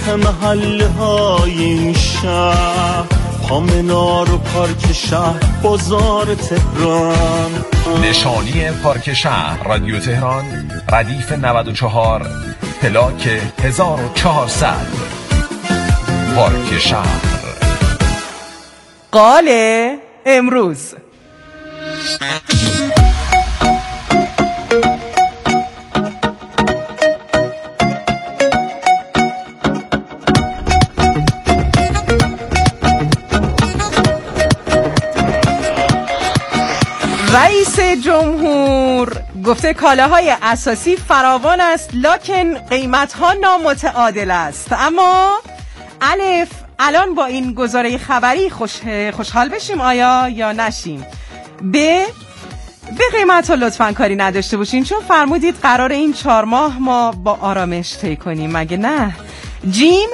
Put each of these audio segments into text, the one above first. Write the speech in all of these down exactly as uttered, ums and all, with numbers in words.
که محله های این شهر، پامنار و پارک شهر، بازار تهران. نشانی پارک شهر رادیو تهران، ردیف نود و چهار، پلاک هزار و چهارصد. پارک شهر. قاله امروز. رئیس جمهور گفته کالاهای اساسی فراوان است لکن قیمت‌ها نامتعادل است. اما الف، الان با این گزاره خبری خوش خوشحال بشیم آیا یا نشیم؟ ب، به قیمت‌ها لطفاً کاری نداشته باشین چون فرمودید قرار این چهار ماه ما با آرامش طی کنیم، مگه نه؟ جیم،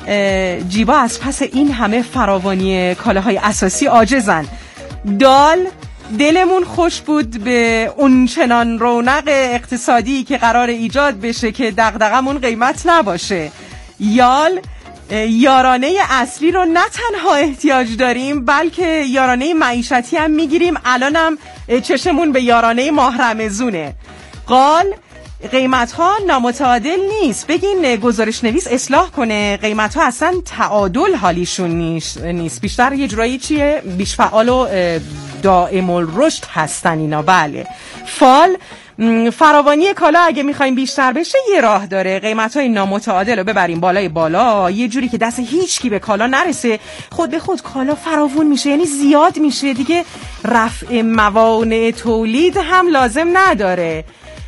جیبا از پس این همه فراوانی کالاهای اساسی عاجزن. دال، دلمون خوش بود به اون چنان رونق اقتصادی که قرار ایجاد بشه که دغدغمون قیمت نباشه. یال، یارانه اصلی رو نه تنها احتیاج داریم بلکه یارانه معیشتی هم میگیریم، الانم چشمون به یارانه ماه رمضونه. قال، قیمت ها نامتعادل نیست، بگین گزارش نویس اصلاح کنه، قیمت ها اصلا تعادل حالیشون نیست، بیشتر یه جورایی چیه بیش فعال و دائم الرشد هستن اینا. بله. فال، فراوانی کالا اگه میخوایم بیشتر بشه یه راه داره، قیمت های نامتعادل رو ببریم بالای بالا، یه جوری که دست هیچ کی به کالا نرسه، خود به خود کالا فراوون میشه، یعنی زیاد میشه دیگه، رفع موانع تولید هم لازم نداره.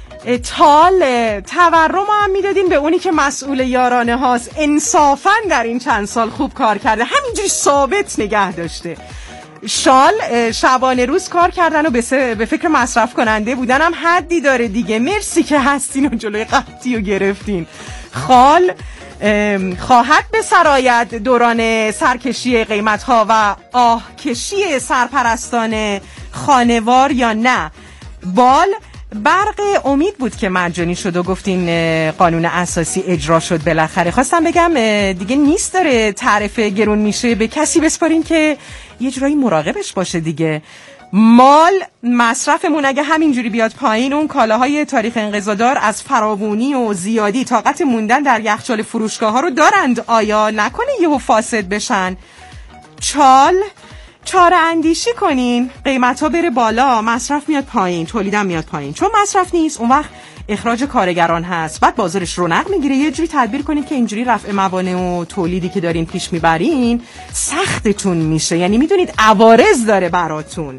تال، تورم هم میدادین به اونی که مسئول یارانه هاست، انصافاً در این چند سال خوب کار کرده، همینجوری ثابت نگه داشته. شال، شبانه روز کار کردن و به فکر مصرف کننده بودن هم حدی داره دیگه، مرسی که هستین و جلوی قحطی رو گرفتین. خال، خواهد به سرایت دوران سرکشی قیمت ها و آه کشی سرپرستان خانوار یا نه؟ بال، برق امید بود که مجانی شد و گفتین قانون اساسی اجرا شد بالاخره. خواستم بگم دیگه نیست داره تعرفه گرون میشه، به کسی بسپارین که یه جورایی مراقبش باشه دیگه. مال، مصرفمون اگه همینجوری بیاد پایین، اون کالاهای تاریخ انقضادار از فراوانی و زیادی طاقت موندن در یخچال فروشگاه ها رو دارند، آیا نکنه یهو فاسد بشن؟ چال، چاره اندیشی کنین، قیمت ها بره بالا، مصرف میاد پایین، تولیدم میاد پایین، چون مصرف نیست اون وقت اخراج کارگران هست، بعد بازارش رونق میگیره، یه جوری تدبیر کنین که اینجوری رفع موانع و تولیدی که دارین پیش میبرین سختتون میشه، یعنی میدونید عوارض داره براتون.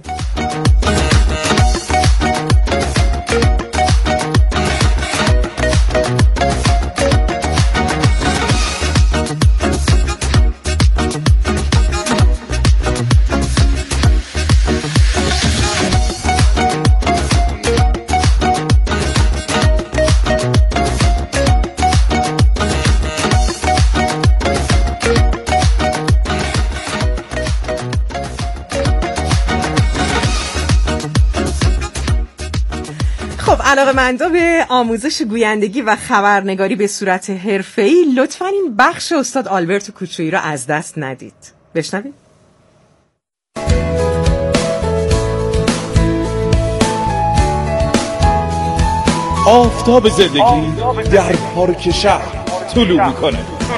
علاقه‌مندا به آموزش گویندگی و خبرنگاری به صورت حرفه‌ای لطفاً این بخش استاد آلبرتو کوچویی را از دست ندید. بشنوید. آفتاب زندگی در پارک شهر طلوع میکنه.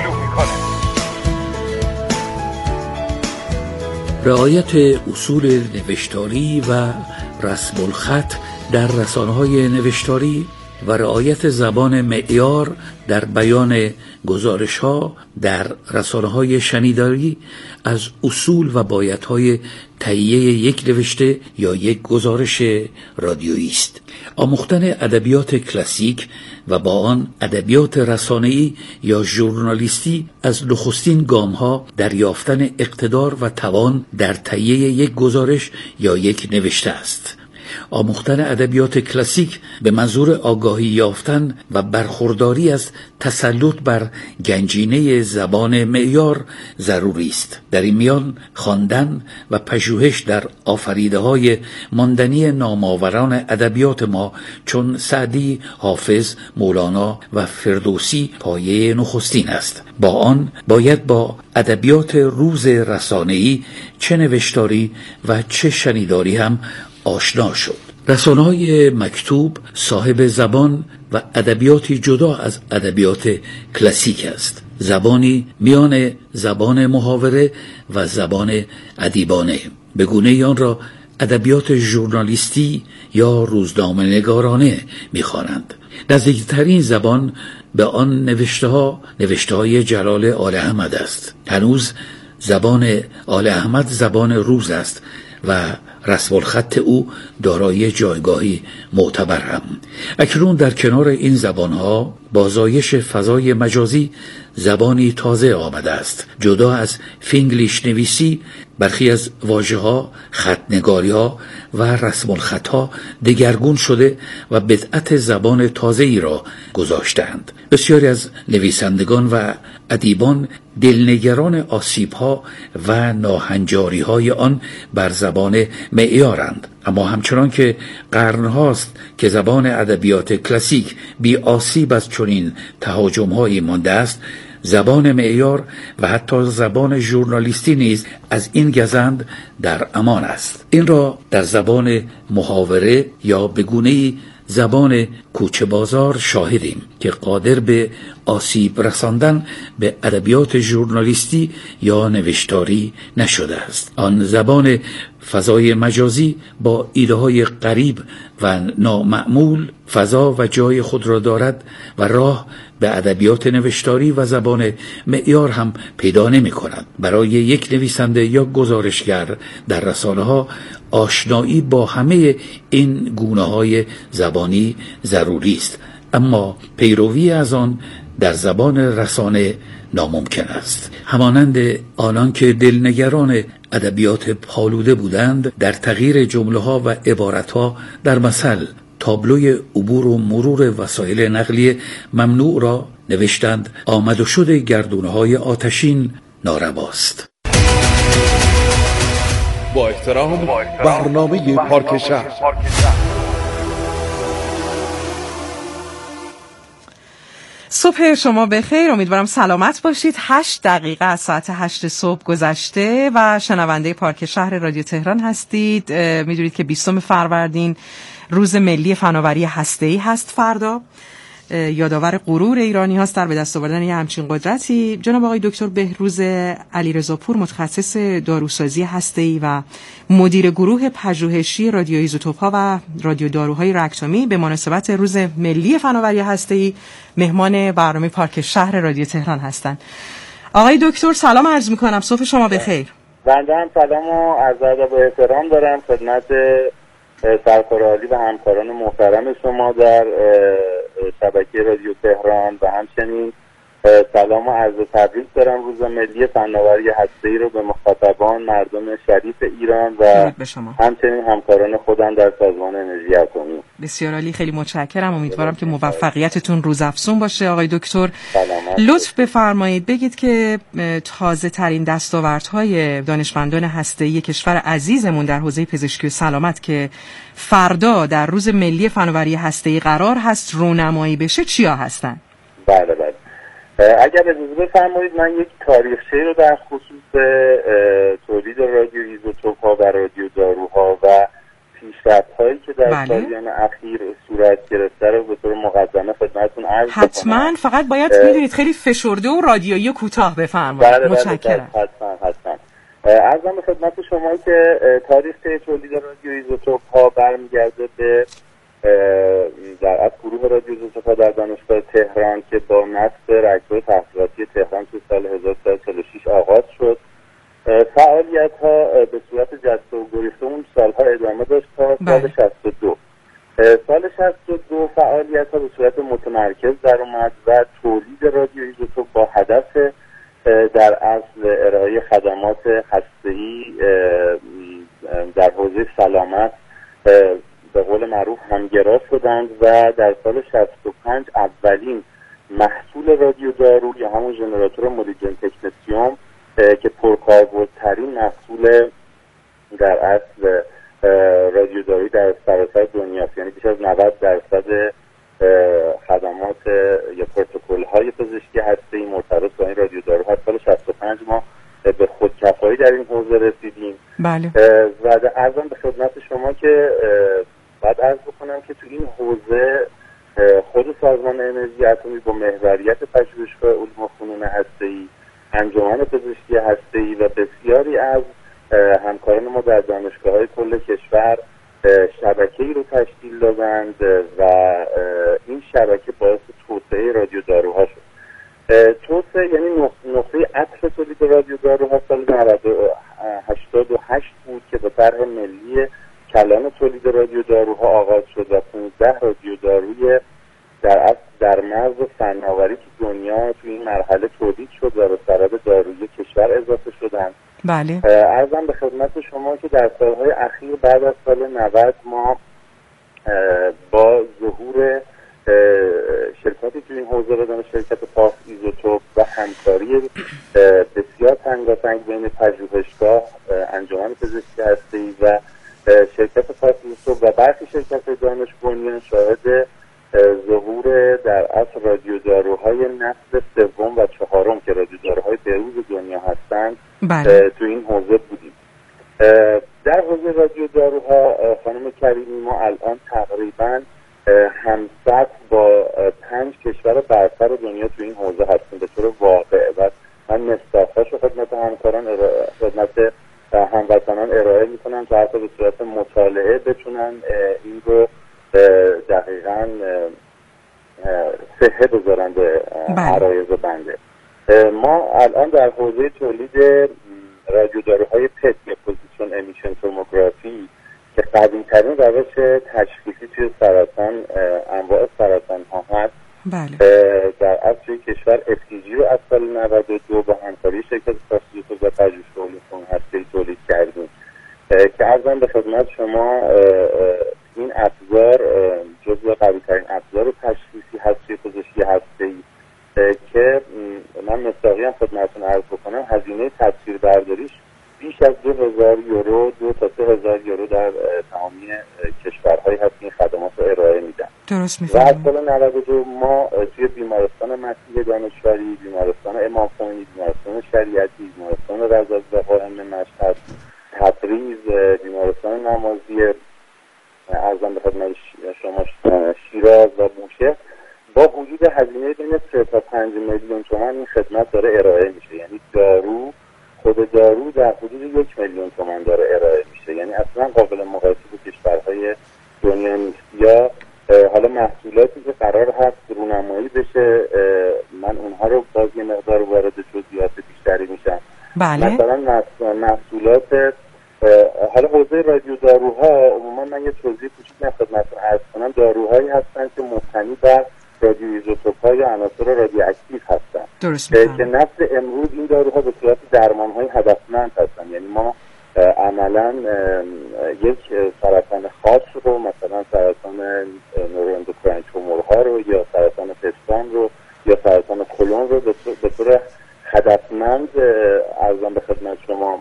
رعایت اصول نوشتاری و رسم الخط در رسانه‌های نوشتاری و رعایت زبان معیار در بیان گزارش‌ها در رسانه‌های شنیداری از اصول و بایدهای تهیه یک نوشته یا یک گزارش رادیویی است. آموختن ادبیات کلاسیک و با آن ادبیات رسانه‌ای یا ژورنالیستی از نخستین گام‌ها در یافتن اقتدار و توان در تهیه یک گزارش یا یک نوشته است. آموختن ادبیات کلاسیک به منظور آگاهی یافتن و برخورداری از تسلط بر گنجینه زبان معیار ضروری است. در این میان خواندن و پژوهش در آفریده‌های ماندنی نامآوران ادبیات ما چون سعدی، حافظ، مولانا و فردوسی پایه نخستین است. با آن باید با ادبیات روز رسانه‌ای چه نوشتاری و چه شنیداری هم آشنا شد. رسانه‌های مکتوب صاحب زبان و ادبیاتی جدا از ادبیات کلاسیک است. زبانی میان زبان محاوره و زبان ادیبانه، به گونه آن را ادبیات ژورنالیستی یا روزنامه‌نگارانه می‌خوانند. نزدیکترین زبان به آن نوشته ها نوشته های جلال آل احمد است. هنوز زبان آل احمد زبان روز است و رسم الخط او دارای جایگاهی معتبر هم. اکنون در کنار این زبانها با زایش فضای مجازی زبانی تازه آمده است. جدا از فینگلیش نویسی، برخی از واژه‌ها، خط‌نگاری‌ها و رسم الخط‌ها دگرگون شده و بدعت زبان تازه‌ای را گذاشتند. بسیاری از نویسندگان و ادیبان دلنگران آسیب‌ها و ناهنجاری‌های آن بر زبان معیارند، اما همچنان که قرن‌هاست که زبان ادبیات کلاسیک بی آسیب از چنین تهاجم‌هایی مانده است، زبان معیار و حتی زبان ژورنالیستی نیز از این گزند در امان است. این را در زبان محاوره یا به گونه‌ای زبان کوچه بازار شاهدیم که قادر به آسیب رساندن به ادبیات ژورنالیستی یا نوشتاری نشده است. آن زبان فضای مجازی با ایده‌های غریب و نامعمول فضا و جای خود را دارد و راه به ادبیات نوشتاری و زبان معیار هم پیدا نمی کند. برای یک نویسنده یا گزارشگر در رسانه‌ها آشنایی با همه این گونه‌های زبانی ضروری است، اما پیروی از آن در زبان رسانه ناممکن است. همانند آنان که دلنگران ادبیات پالوده بودند، در تغییر جمله‌ها و عبارت‌ها در مثل تابلوی عبور و مرور وسایل نقلیه ممنوع را نوشتند آمد و شد گردونه‌های آتشین نارواست. با احترام برنامه پارک شهر. صبح شما بخیر، امیدوارم سلامت باشید. هشت دقیقه از ساعت هشت صبح گذشته و شنونده پارک شهر رادیو تهران هستید. میدونید که بیستم فروردین روز ملی فناوری هسته‌ای هست. فردا یادآور غرور ایرانی هاست در به دست آوردن یه همچین قدرتی. جناب آقای دکتر بهروز علیرضاپور، متخصص داروسازی هسته‌ای و مدیر گروه پژوهشی رادیو ایزوتوپ ها و رادیو داروهای رکتومی، به مناسبت روز ملی فناوری هسته‌ای مهمان برنامه پارک شهر رادیو تهران هستند. آقای دکتر سلام عرض می‌کنم، صبح شما بخیر. بنده هم سلام و عرض ادب و احترام دارم خدمت سرکار عالی و همکاران محترم شما در شبکه رادیو تهران و همچنین سلام و عرض تبریک دارم روز ملی فناوری هسته‌ای رو به مخاطبان مردم شریف ایران و همچنین همکاران خودم در سازمان انرژی اتمی. بسیار عالی، خیلی متشکرم. امیدوارم که موفقیتتون روزافزون باشه. آقای دکتر لطف بفرمایید بگید که تازه ترین دستاوردهای دانشمندان هسته‌ای کشور عزیزمون در حوزه پزشکی و سلامت که فردا در روز ملی فناوری هسته‌ای قرار هست رونمایی بشه چیا هستن؟ بله بله. اگر اجازه بفرمایید من یک تاریخچه رو در خصوص تولید رادیو ایزوتوپ و رادیو داروها و پیشرفت‌هایی که در بله. سالیان اخیر صورت گرفته رو به طور مقدمه خدمتتون عرض بکنم. حتما، فقط باید میدونید خیلی فشرده و رادیویی کوتاه بفرمایید. بله متشکرم. بله حتما حتما. عرضم به خدمت شما که تاریخ تولید رادیو ایزوتوپ ها برمیگرده به در از گروه رادیو ایزوتوپ ها در دانشگاه تهران که با نصب رکتور تحصیلاتی تهران که سال هزار و سیصد و چهل و شش آغاز شد. فعالیت ها به صورت جسته و گریخته اون سالها ادامه داشت تا سال شصت و دو. سال شصت و دو فعالیت ها به صورت متمرکز در اومد و تولید رادیو ایزوتوپ با هدف در اصل ارائه خدمات هسته‌ای در حوزه سلامت قول معروف همگرا شدند و در سال شصت و پنج اولین محصول رادیو دارو یا همون ژنراتور مولیجن تکنسیوم که پرکاربردترین محصول در اصل رادیو دارویی در سراسر دنیاست، یعنی بیش از نود درصد خدمات یا پروتکل‌های پزشکی هسته‌ای مرتبط با این رادیو دارو هست. سال شصت و پنج ما به خودکفایی در این حوزه رسیدیم. بله. و عرضم به خدمت شما که بعد عرض بکنم که تو این حوزه خود سازمان انرژی اتمی با محوریت پژوهشگاه علوم و فنون هسته‌ای، انجمن پزشکی هسته‌ای و بسیاری از همکاران ما در دانشگاه‌های کل کشور شبکه‌ای رو تشکیل دادند و این شبکه باعث توسعه رادیو داروها شد. توسعه یعنی نقطه عطف تولید رادیو داروها سال هشتاد و هشت بود که با طرح ملی کلان تولید رادیو داروها آغاز شد و پانزده رادیو داروی در اصل در مرز فناوری که دنیا توی این مرحله تولید شد و به سرد دارویی کشور اضافه شدند. بله. عرضم به خدمت شما که در سالهای اخیر بعد از سال نود ما با ظهور شرکتی توی این حوزه بدن شرکت پاس ایزوتوپ و همکاری بسیار تنگاتنگ بین پژوهشگاه، انجمن پزشکی هسته‌ای و شرکت پاس ایزوتوپ و برخی شرکت دانش بنیان شاهد ظهور در اصل رادیو داروهای نسل سوم و چهارم که رادیو داروهای بروز دنیا هستند بله. تو این حوزه بودیم. در حوزه رادیو داروها خانم کریمی ما الان تقریبا همسط با پنج کشور برتر دنیا تو این حوزه هستیم به طور واقع و من مصداقاش رو خدمت همکاران خدمت هموطنان ارائه میکنم تا حتی به صورت مطالعه بتونن این رو دقیقاً صحه بذارن به عرایض بنده. ما الان در حوزه تولید رادیو داروهای پت یا پوزیشن امیشن توموگرافی که قدیم ترین روش تشخیصی توی سرطان انواع سرطان ها هست بله. در اصل کشور اف تی جی رو از سال نود و دو با همکاری شرکت پاسیوتو و پژوهشگاه علوم فنون هسته‌ای تولید کردیم که عرضم به خدمت شما این ابزار جزو قوی‌ترین ابزار تشخیصی هست توی پزشکی هسته‌ای که من مصداقی هم خدمتتون عرض بکنم هزینه تصویر برداریش بیش از دو هزار یورو دو تا سه هزار یورو در تمامی کشورهایی هست این خدمات رو ارائه میدن. درست و از می‌فهمم. سال نود و دو ما توی بیمارستان مسیح دانشوری، بیمارستان امام خمینی، بیمارستان شریعتی، بیمارستان رضا قائم مشهد، تبریز، بیمارستان نمازی ارزم به خدمت شما شیراز و بوشهر با وجود هزینه بین سه تا پنج میلیون تومان این خدمت داره ارائه میشه. یعنی دارو خود دارو در حدود یک میلیون تومان داره ارائه میشه، یعنی اصلا قابل مقایسه با کشورهای دنیا نیست. یا حالا محصولاتی که قرار هست رونمایی بشه من اونها رو باز یه مقدار وارد جزئیات بیشتری میشم. بله. مثلا محصولات حالا حوزه رادیو داروها عموما من یه توضیح کوچیک خدمتتون عرض کنم. داروهایی هستن که مبتنی بر رادیو ایزوتوپ‌ها یا عناصر رادیواکتیو هستن. درست که می‌فهمم. نسل امروز این داروها به صورت درمان‌های هدفمند هستن. یعنی ما عملاً یک سرطان خاص رو مثلا سرطان نوراندوکراین تومورها رو یا سرطان پستان رو یا سرطان کلون رو به طور هدفمند ارزم به خدمت شما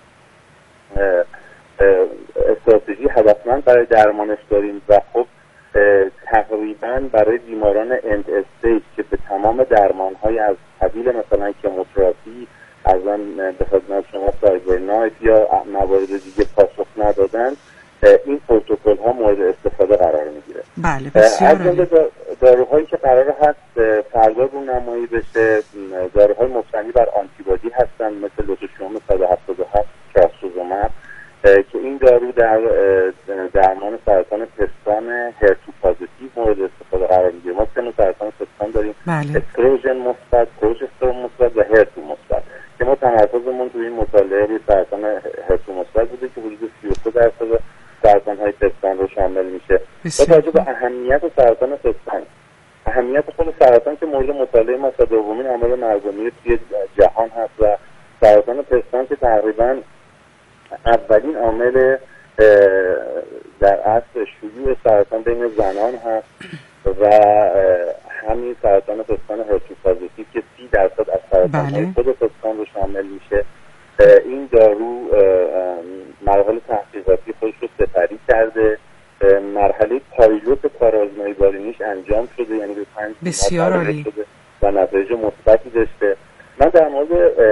استراتژی هدفمند برای درمانش داریم و خب تقریبا برای بیماران اند استیج که به تمام درمان‌های از قبیل مثلا کموتراپی ازن به خدمت شما سایبرنایت یا موارد دیگه پاسخ ندادن این پروتکل ها مورد استفاده قرار میگیره. بله بسیار عالی. داروهایی که قرار هست فردا رونمایی بشه داروهای مبتنی بر آنتیبادی هستن مثل لوتوشیوم صد و هفتاد و هفت تراستوزوماب که این دارو در درمان سرطان پستان هرتو پازیتیو مورد استفاده قرار میگیره. ما سه سرطان پستان داریم، بله. استروژن مثبت، پروژسترون مثبت و هرتو مثبت که ما تمرکزمون توی این مطالعه روی سرطان هرتو مثبت بوده که حدود سی و سه درصد سرطان های پستان رو شامل میشه. با توجه به اهمیت سرطان پستان، اهمیت خود سرطان که مورد مطالعه ما تا دومین عامل مرگ‌آور توی جهان هست و سرطان پستان که تقریبا اولین عامل در اصل شیوع سرطان بین زنان هست و همین سرطان پستان هرپس‌پازیتیو که سی درصد از سرطان خود پستان رو شامل میشه. این دارو مراحل تحقیقاتی خودش رو سپری کرده، مرحله پایلوت کارآزمایی بالینیش انجام شده، یعنی به پنج بسیار عالی و نتایج مثبتی داشته. من در مورد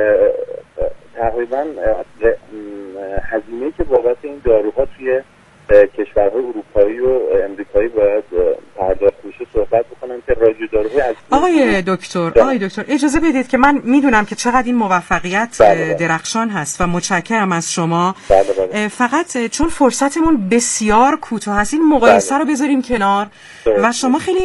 تقریبا هزینه‌ای که بابت این داروها توی کشورهای اروپایی و امریکایی باید پرداخت میشه صحبت بکنم که رادیو داروهای از آقای دکتر آقای دکتر اجازه بدید که من میدونم که چقدر این موفقیت بله درخشان هست و متشکرم از شما. بله بله. فقط چون فرصتمون بسیار کوتاه هست این مقایسه بله. رو بذاریم کنار بله. و شما خیلی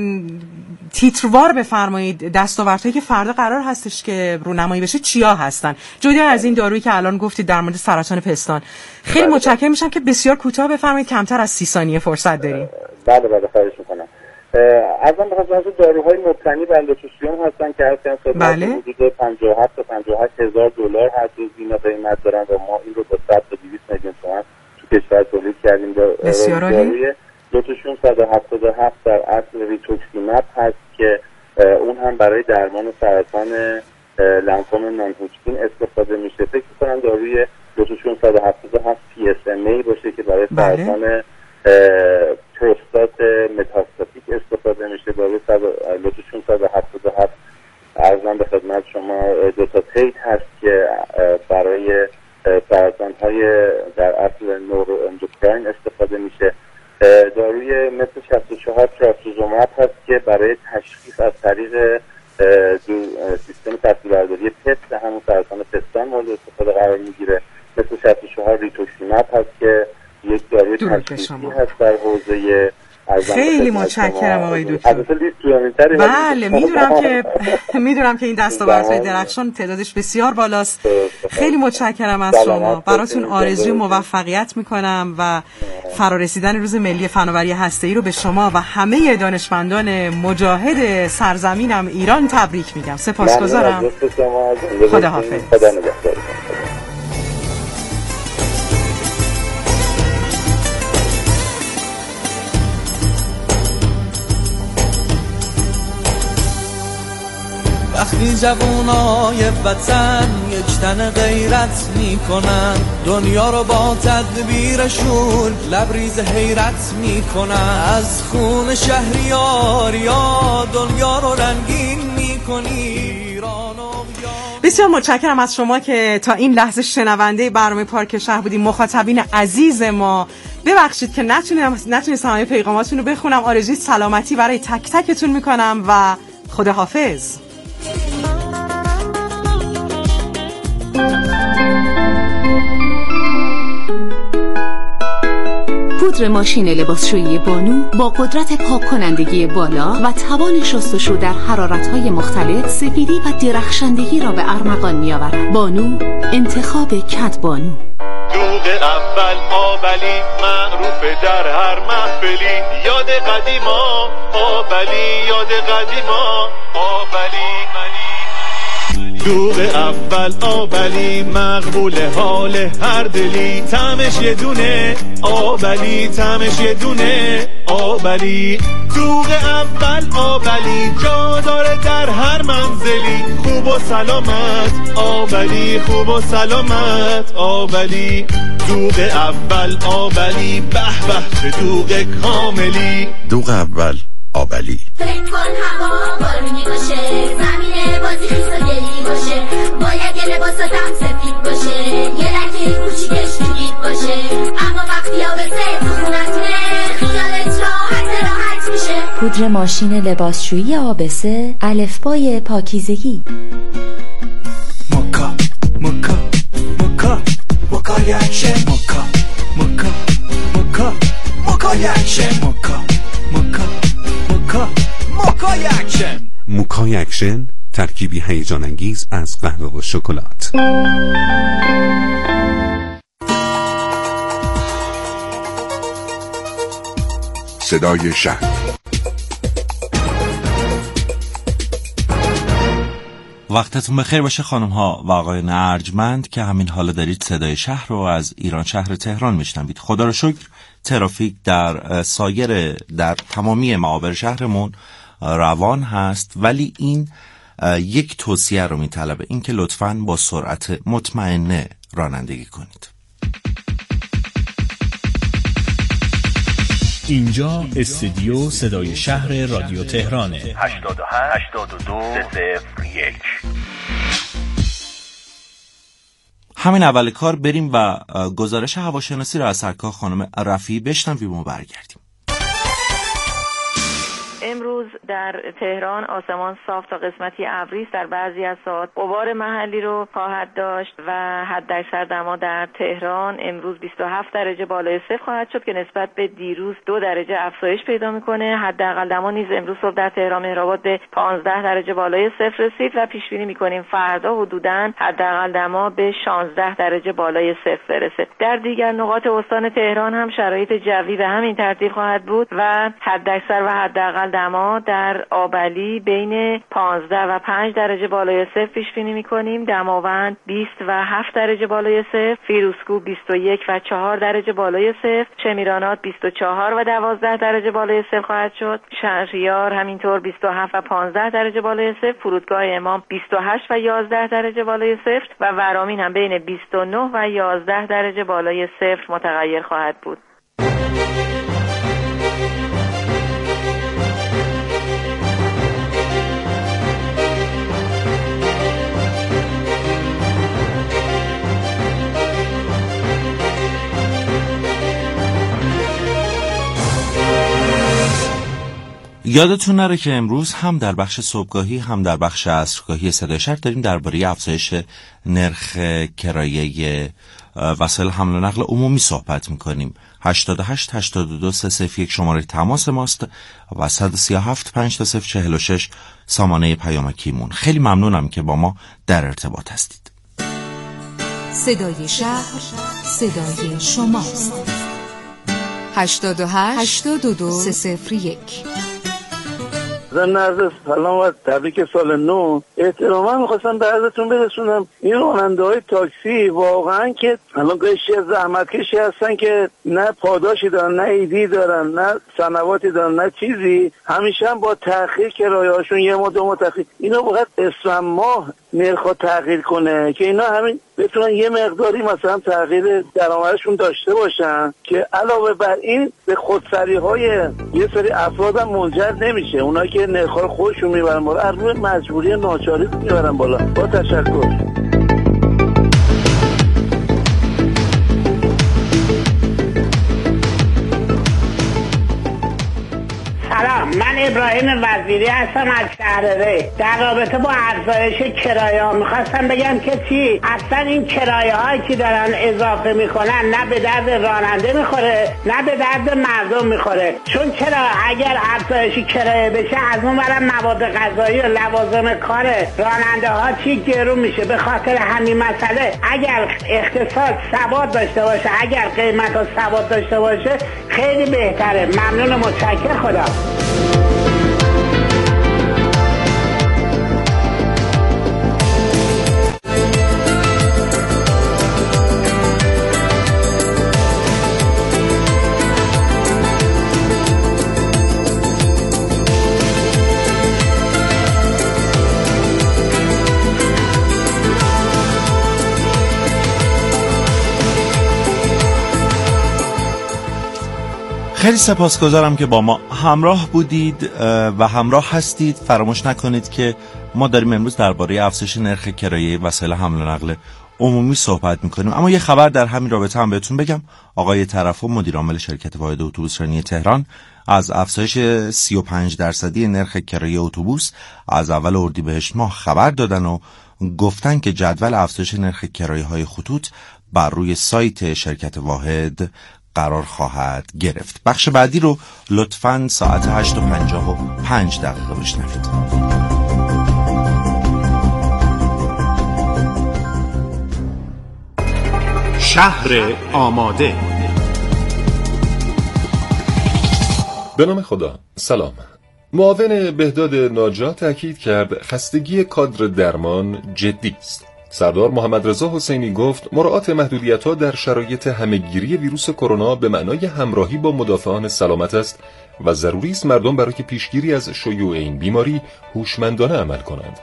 تیتروار بفرمایید دستاوردهایی که فردا قرار هستش که رونمایی بشه چیا هستن، جدا از این دارویی که الان گفتید در مورد سرطان پستان. خیلی بله متشکرم میشم که بسیار کوتاه بفرمایید، کمتر از سی ثانیه فرصت داریم. بله بله خواهش میکنم. ازم بخواستم داروهای مبتنی بر لوتوسیوم هستن که هستن بله. حدود پنجاه و هفت تا پنجاه و هشت هزار دلار هر روز اینا قیمت دارن و ما این رو با صد تا دویست میلیون تومان تو کشور تولید کردیم. داروی لوتوسیوم صد و هفتاد و هفت در اصل ریتوکسیماب هست که اون هم برای درمان سرطان لنفوم نان هوجکین استفاده میشه. فکر می‌کنم داروی لوتوسیوم صد و هفتاد و هفت پی اس ام ای باشه که برای سرطان پروستات متاستاتیک استفاده میشه. داروی لوتوسیوم صد و هفتاد و هفت ارزم به خدمت شما دو تا تیت هست که برای سرطان‌های در اصل نوروندوکراین استفاده میشه. داروی مثل شصت و چهار ترافیزوماب هست که برای تشخیص از طریق سیستم تصویربرداری پت همون سرطان پستان مورد استفاده قرار میگیره. مثل شصت و چهار ریتوکسیماب هست که یک داروی تشخیصی هست در حوزه. خیلی متشکرم آقای دکتر. بله میدونم که میدونم که این دستاوردهای درخشان تعدادش بسیار بالاست. خیلی متشکرم از شما. براتون آرزوی موفقیت میکنم و فرارسیدن روز ملی فناوری هسته‌ای رو به شما و همه دانشمندان مجاهد سرزمینم ایران تبریک میگم. سپاسگزارم. خدا حافظ. وقتی جوانای وطن یک تن غیرت میکنن، دنیا رو با تدبیرشون لبریز حیرت میکنن. از خون شهریار یا دنیا رو رنگین میکنی. بسیار متشکرم از شما که تا این لحظه شنونده برنامه پارک شهر بودیم. مخاطبین عزیز ما ببخشید که نتونم نتونستم همه پیغاماتون رو بخونم. آرزوی سلامتی برای تک تکتون میکنم و خداحافظ. پودر ماشین لباسشویی بانو با قدرت پاک کنندگی بالا و توان شستشو در حرارت‌های مختلف سفیدی و درخشندگی را به ارمغان می‌آورد. بانو، انتخاب کد بانو. دوغ اول آبلی معروف در هر محفلی، یاد قدیما آبلی، یاد قدیما آبلی. دوغ اول آبلی مقبول حال هر دلی، طعمش یه دونه آبلی، طعمش یه دونه آبلی. دوغ اول آبلی جا داره در هر منزلی، خوب و سلامت آبلی، خوب و سلامت آبلی. دوغ اول آبلی به به چه دوغ کاملی. دوغ اول آبلی. فکر کن هوا بارونی باشه، زمین بازی خیس و گلی باشه، باید یه لباساتم سفید باشه، یه لکه کوچیکش میگید باشه، اما وقتی آبسه تو خونتونه خیالت راحت راحت میشه. پودر ماشین لباسشویی آبسه، الفبای پاکیزگی. موکا موکا موکا موکا یکشه، موکا موکا موکا موکا یکشه، موکا موکا موکا موکا یکشن. موکا یکشن ترکیبی هیجان انگیز از قهوه و شکلات. صدای شهر. وقتتون بخیر باشه خانم ها و آقایان ارجمند که همین حالا دارید صدای شهر رو از ایران شهر تهران میشنوید. خدا رو شکر ترافیک در سایر در تمامی معابر شهرمون روان هست، ولی این یک توصیه رو میطلبه، این که لطفاً با سرعت مطمئنه رانندگی کنید. اینجا استودیو صدای شهر رادیو تهرانه. هشتاد و هشت هشتاد و دو صفر یک. همین اول کار بریم و گزارش هواشناسی را از سرکار خانم رفیعی بشنویم و برگردیم. امروز در تهران آسمان صاف تا قسمتی ابری است. در بعضی از ساعات غبار محلی رو خواهد داشت و حداکثر دما در تهران امروز بیست و هفت درجه بالای صفر خواهد شد که نسبت به دیروز دو درجه افزایش پیدا میکنه. حداقل دما نیز امروز صبح در تهران مهرآباد به پانزده درجه بالای صفر رسید و پیش بینی میکنیم فردا حدوداً حداقل دما به شانزده درجه بالای صفر برسه. در دیگر نقاط استان تهران هم شرایط جوی به همین ترتیب خواهد بود و حداکثر و حداقل دما در آبلی بین پانزده و پنج درجه بالای صفر پیش بینی می‌کنیم. دماوند بیست و هفت درجه بالای صفر، فیروزکوه بیست و یک و چهار درجه بالای صفر، شمیرانات بیست و چهار و دوازده درجه بالای صفر خواهد شد. شهریار همینطور بیست و هفت و پانزده درجه بالای صفر، فرودگاه امام بیست و هشت و یازده درجه بالای صفر و ورامین هم بین بیست و نه و یازده درجه بالای صفر متغیر خواهد بود. یادتون نره که امروز هم در بخش صبحگاهی هم در بخش عصرگاهی صدای شهر داریم درباره افزایش نرخ کرایه وسایل حمل و نقل عمومی صحبت میکنیم. هشتاد و هشت هشتاد و دو سه صفر یک شماره تماس ماست و صد و سی و هفت پنج تا صفر چهل و شش سامانه پیامکیمون. خیلی ممنونم که با ما در ارتباط هستید. صدای شهر صدای شماست. هشتاد و هشت هشتاد و دو سه صفر یک. ضمن عرض سلام و تبریک سال نو. احتراما میخواستم به عرضتون برسونم این راننده های تاکسی واقعا که الان گاهی از زحمت کشی هستن که نه پاداشی دارن، نه ایدی دارن، نه سنواتی دارن، نه چیزی، همیشه هم با تأخیر کرایه هاشون یه ماه دو ماه تأخیر. اینا باید اسفند ماه نرخ تغییر کنه که اینا همین بتونن یه مقداری مثلا تغییر درآمدشون داشته باشن که علاوه بر این به خودسری های یه سری افراد هم منجر نمیشه. اونا که نرخ رو خودشون میبرن بالا، از روی مجبوری ناچاری میبرن بالا. با تشکر. سلام، من ابراهیم وزیری هستم از شهر ری. در رابطه با افزایش کرایه ها میخواستم بگم که چی اصلا این کرایه هایی که دارن اضافه میکنن نه به درد راننده میخوره نه به درد مردم میخوره. چون چرا اگر افزایش کرایه بشه از اون برم مواد غذایی و لوازم کار راننده ها چی گرون میشه. به خاطر همین مسئله اگر اقتصاد ثبات داشته باشه، اگر قیمت ها ثبات داشته باشه خیلی بهتره. ممنون و متشکر. خدا. خیلی سپاسگزارم که با ما همراه بودید و همراه هستید. فراموش نکنید که ما داریم امروز درباره افزایش نرخ کرایه وسایل حمل و نقل عمومی صحبت میکنیم. اما یه خبر در همین رابطه هم بهتون بگم. آقای طرفو مدیر عامل شرکت واحد اتوبوسرانی تهران از افزایش سی و پنج درصدی نرخ کرایه اتوبوس از اول اردیبهشت ماه خبر دادن و گفتن که جدول افزایش نرخ کرایه های خطوط بر روی سایت شرکت واحد قرار خواهد گرفت. بخش بعدی رو لطفاً ساعت هشت و پنجاه و پنج دقیقه بشنوید. شهر آماده. به نام خدا. سلام، معاون بهداد ناجا تاکید کرد خستگی کادر درمان جدی است. سردار محمد رضا حسینی گفت مراعات محدودیت‌ها در شرایط همه‌گیری ویروس کرونا به معنای همراهی با مدافعان سلامت است و ضروری است مردم برای پیشگیری از شیوع این بیماری هوشمندانه عمل کنند.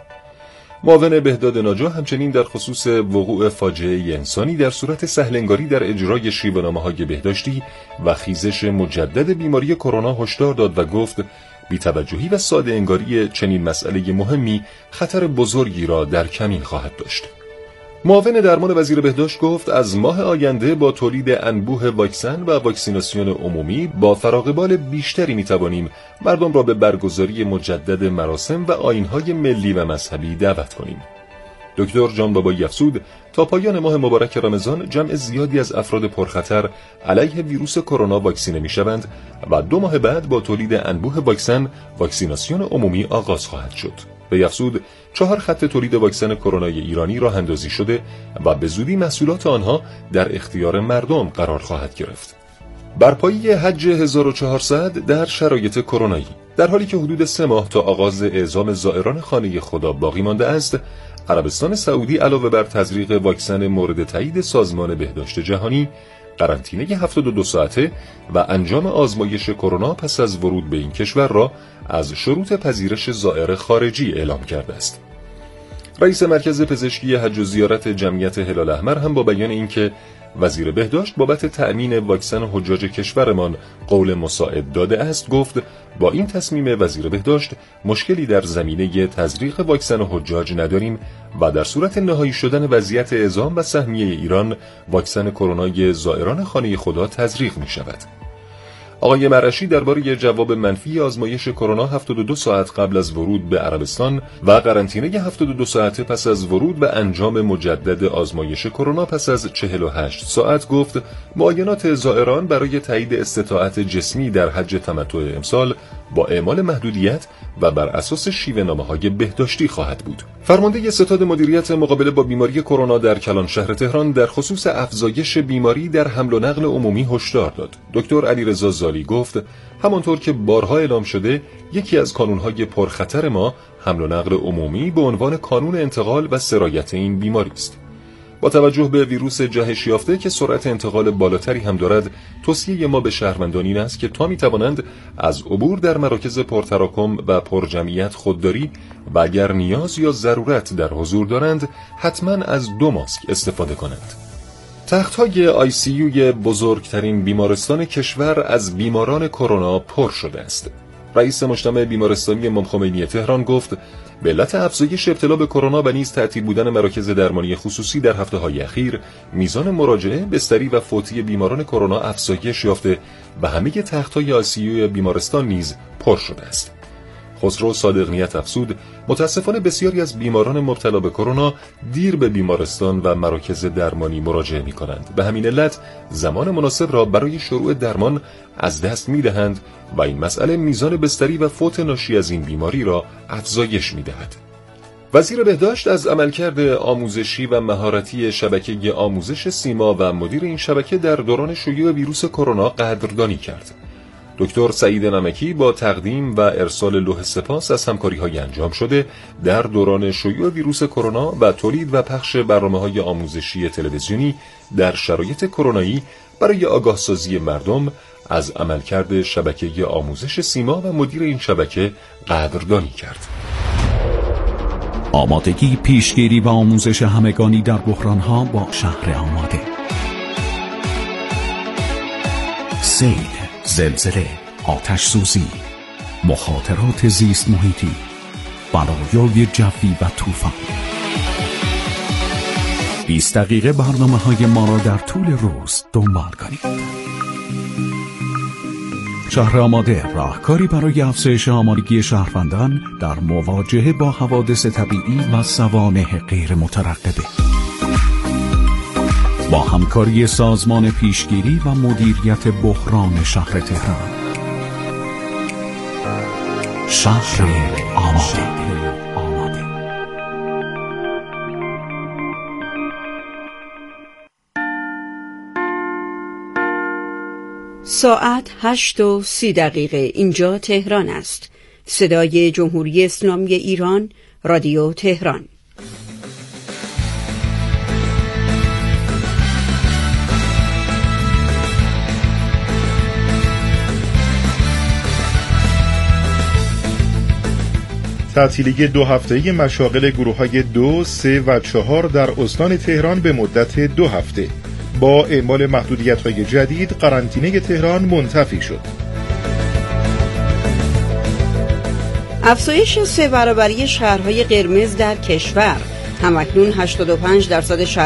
معاون بهداد ناجا همچنین در خصوص وقوع فاجعه انسانی در صورت سهل‌انگاری در اجرای شیوه‌نامه‌های بهداشتی و خیزش مجدد بیماری کرونا هشدار داد و گفت بی‌توجهی و ساده انگاری چنین مسئله مهمی خطر بزرگی را در کمین خواهد داشت. معاون درمان وزیر بهداشت گفت از ماه آینده با تولید انبوه واکسن و واکسیناسیون عمومی با فراقبال بیشتری می‌توانیم مردم را به برگزاری مجدد مراسم و آیین‌های ملی و مذهبی دعوت کنیم. دکتر جان بابایی افزود تا پایان ماه مبارک رمضان جمع زیادی از افراد پرخطر علیه ویروس کرونا واکسینه می‌شوند و دو ماه بعد با تولید انبوه واکسن واکسیناسیون عمومی آغاز خواهد شد. به افزود چهار خط تولید واکسن کرونای ایرانی راه اندازی شده و به زودی محصولات آنها در اختیار مردم قرار خواهد گرفت. برپایی حج هزار و چهارصد در شرایط کرونایی. در حالی که حدود سه ماه تا آغاز اعزام زائران خانه خدا باقی مانده است، عربستان سعودی علاوه بر تزریق واکسن مورد تایید سازمان بهداشت جهانی، قرنطینه هفتاد و دو ساعته و انجام آزمایش کرونا پس از ورود به این کشور را از شروط پذیرش زائر خارجی اعلام کرده است. رئیس مرکز پزشکی حج و زیارت جمعیت هلال احمر هم با بیان اینکه وزیر بهداشت بابت تأمین واکسن حجاج کشورمان قول مساعد داده است گفت با این تصمیم وزیر بهداشت مشکلی در زمینه تزریق واکسن حجاج نداریم و در صورت نهایی شدن وضعیت اعزام و سهمیه ایران واکسن کرونای زائران خانه خدا تزریق می شود. آقای مرعشی درباره جواب منفی آزمایش کرونا هفتاد و دو ساعت قبل از ورود به عربستان و قرنطینه هفتاد و دو ساعته پس از ورود به انجام مجدد آزمایش کرونا پس از چهل و هشت ساعت گفت معاینات زائران برای تایید استطاعت جسمی در حج تمتع امسال با اعمال محدودیت و بر اساس شیوه‌نامه‌های بهداشتی خواهد بود. فرمانده ستاد مدیریت مقابله با بیماری کرونا در کلان شهر تهران در خصوص افزایش بیماری در حمل و نقل عمومی هشدار داد. دکتر علیرضا زالی گفت همانطور که بارها اعلام شده یکی از کانون‌های پرخطر ما حمل و نقل عمومی به عنوان کانون انتقال و سرایت این بیماری است. با توجه به ویروس جهش یافته که سرعت انتقال بالاتری هم دارد، توصیه ما به شهروندان این است که تا می‌توانند از عبور در مراکز پرتراکم و پرجمعیت خودداری و اگر نیاز یا ضرورت در حضور دارند حتما از دو ماسک استفاده کنند. تخت‌های آی سی یو بزرگترین بیمارستان کشور از بیماران کرونا پر شده است. رئیس مجتمع بیمارستانی امام خمینی تهران گفت به علت افزایش ابتلا به کرونا و نیز تعطیل بودن مراکز درمانی خصوصی در هفته‌های اخیر، میزان مراجعه، بستری و فوتی بیماران کرونا افزایش یافته و همه تخت‌های آی سی یو بیمارستان نیز پر شده است. خسرو صادق نیت افزود متاسفانه بسیاری از بیماران مبتلا به کرونا دیر به بیمارستان و مراکز درمانی مراجعه می‌کنند. به همین علت زمان مناسب را برای شروع درمان از دست می‌دهند و این مسئله میزان بستری و فوت ناشی از این بیماری را افزایش می‌دهد. وزیر بهداشت از عملکرد آموزشی و مهارتی شبکه آموزش سیما و مدیر این شبکه در دوران شیوع ویروس کرونا قدردانی کرد. دکتر سعید نمکی با تقدیم و ارسال لوح سپاس از همکاری‌های انجام شده در دوران شیوع ویروس کرونا و تولید و پخش برنامه‌های آموزشی تلویزیونی در شرایط کرونایی برای آگاهسازی مردم از عملکرد شبکه آموزش سیما و مدیر این شبکه قدردانی کرد. آمادگی، پیشگیری و آموزش همگانی در بحران‌ها با شهر آماده. سیل، زلزله، آتش سوزی، مخاطرات زیست محیطی، بلایای جوی و طوفان. بیست دقیقه برنامه‌های ما را در طول روز دنبال کنید. شهر آماده، راهکاری برای افزایش آمادگی شهروندان در مواجهه با حوادث طبیعی و سوانح غیر مترقبه. با همکاری سازمان پیشگیری و مدیریت بحران شهر تهران. شهر آماده. ساعت هشت و سی دقیقه اینجا تهران است. صدای جمهوری اسلامی ایران، رادیو تهران. تعطیلی دو هفته‌ای مشاغل گروه‌های دو، سه و چهار در استان تهران به مدت دو هفته. با اعمال محدودیت‌های جدید، قرنطینه تهران منتفی شد. افزایش سه برابری شهرهای قرمز در کشور. همکنون هشتاد و پنج درصد شهر